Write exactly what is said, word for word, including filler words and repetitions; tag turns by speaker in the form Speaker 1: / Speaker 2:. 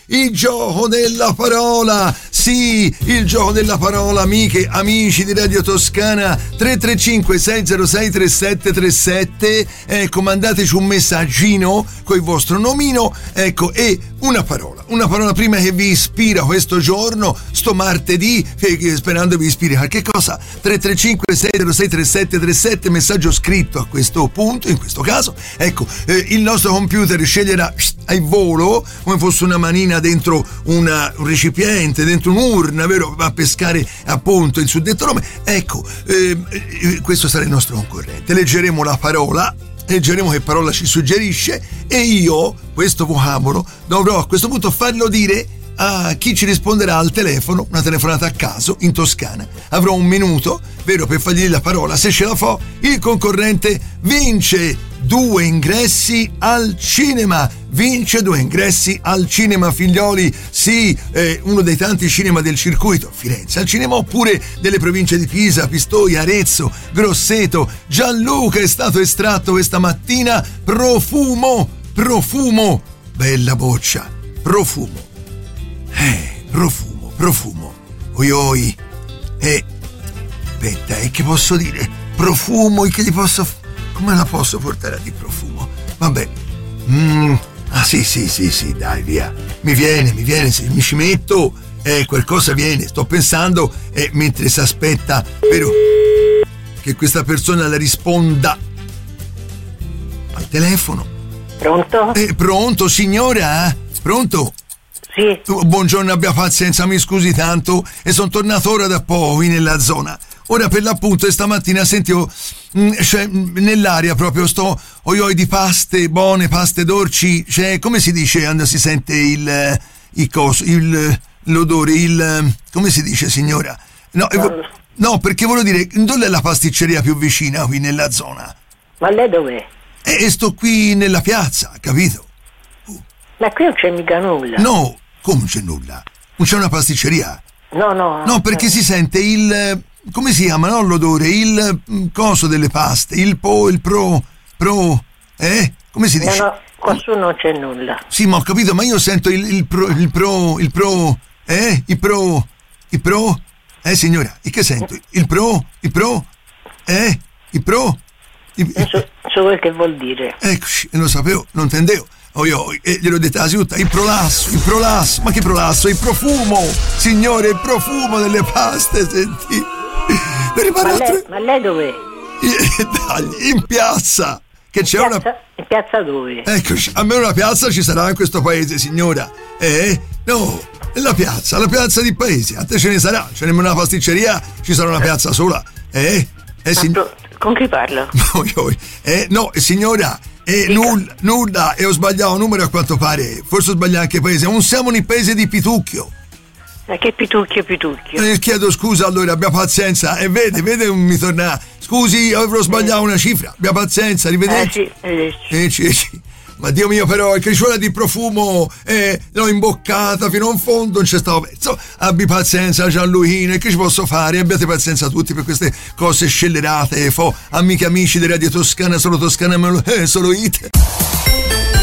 Speaker 1: il gioco della parola. Sì, il gioco della parola, amiche, amici di Radio Toscana. Tre tre cinque sei zero sei tre sette tre sette. Ecco, mandateci un messaggino con il vostro nomino, ecco, e una parola, una parola prima che vi ispira questo giorno, sto martedì, sperando vi ispiri qualche cosa. Tre tre cinque sei zero sei tre sette tre sette, messaggio scritto a questo punto, in questo caso, ecco, eh, il nostro computer sceglierà al volo, come fosse una manina dentro una, un recipiente, dentro un'urna, vero? Va a pescare appunto il suddetto nome. Ecco, eh, eh, questo sarà il nostro concorrente. Leggeremo la parola, leggeremo che parola ci suggerisce e io, questo vocabolo, dovrò a questo punto farlo dire a chi ci risponderà al telefono, una telefonata a caso in Toscana. Avrò un minuto, vero, per fargli la parola. Se ce la fa, il concorrente vince due ingressi al cinema. Vince due ingressi al cinema, figlioli. Sì, eh, uno dei tanti cinema del circuito, Firenze al cinema, oppure delle province di Pisa, Pistoia, Arezzo, Grosseto. Gianluca è stato estratto questa mattina. Profumo, profumo, bella boccia, profumo. Eh, profumo, profumo. Oi oi. Eh, aspetta, e che posso dire? Profumo, che gli posso... Come la posso portare a di profumo? Vabbè. Mm, ah sì, sì, sì, sì, dai, via. Mi viene, mi viene, se mi ci metto, eh, qualcosa viene. Sto pensando, eh, mentre si aspetta, vero, che questa persona la risponda al telefono.
Speaker 2: Pronto?
Speaker 1: Eh, pronto, signora? Pronto?
Speaker 2: Sì.
Speaker 1: Buongiorno, abbia pazienza, mi scusi tanto, e sono tornato ora da poco qui nella zona. Ora per l'appunto stamattina sentivo, cioè nell'aria proprio sto oi oi di paste buone, paste dolci, cioè come si dice quando si sente il il coso, il l'odore, il come si dice, signora? No, no, no, perché volevo dire, dove è la pasticceria più vicina qui nella zona?
Speaker 2: Ma lei dov'è?
Speaker 1: E sto qui nella piazza, capito?
Speaker 2: Uh. Ma qui non c'è mica nulla.
Speaker 1: No, come non c'è nulla? Non c'è una pasticceria?
Speaker 2: No, no.
Speaker 1: No, perché no. Si sente il... come si chiama, no, l'odore? Il coso delle paste, il po, il pro, pro, eh? Come si dice?
Speaker 2: No, no, quassù non c'è nulla.
Speaker 1: Sì, ma ho capito, ma io sento il, il pro, il pro, il pro, eh? Il pro, il pro, eh signora, e che sento? Il pro, il pro, eh? Il pro? Il,
Speaker 2: non so, so quel che vuol dire.
Speaker 1: Eccoci, lo sapevo, non intendevo. Oi oi, e glielo detta la tutta, il prolasso, il prolasso, ma che prolasso? Il profumo, signore, il profumo delle paste, senti.
Speaker 2: Ma lei, ma lei dov'è?
Speaker 1: Dai, in piazza, che
Speaker 2: in
Speaker 1: c'è
Speaker 2: piazza,
Speaker 1: una...
Speaker 2: In piazza dove?
Speaker 1: Eccoci, almeno una piazza ci sarà in questo paese, signora. Eh? No, la piazza, la piazza di paese, a te ce ne sarà, c'è nemmeno una pasticceria, ci sarà una piazza sola. Eh? Eh, signor...
Speaker 2: Con chi parlo?
Speaker 1: Eh, no, signora, eh, nulla, nulla, e ho sbagliato il numero a quanto pare, forse ho sbagliato anche paese, non siamo nel paese di Pitucchio.
Speaker 2: Ma che pitucchio, pitucchio?
Speaker 1: Eh, chiedo scusa, allora, abbia pazienza, e vede, vede, mi torna, scusi, avrò sbagliato una cifra, abbia pazienza, arrivederci.
Speaker 2: Eh sì, arrivederci.
Speaker 1: Eh, sì, sì. Ma Dio mio, però, che ci vuole di profumo, eh, l'ho imboccata fino in fondo, non c'è stato pezzo. Abbi pazienza, Gianluchino, che ci posso fare? Abbiate pazienza tutti per queste cose scellerate, fo, amiche amici di Radio Toscana, solo Toscana, eh, solo it.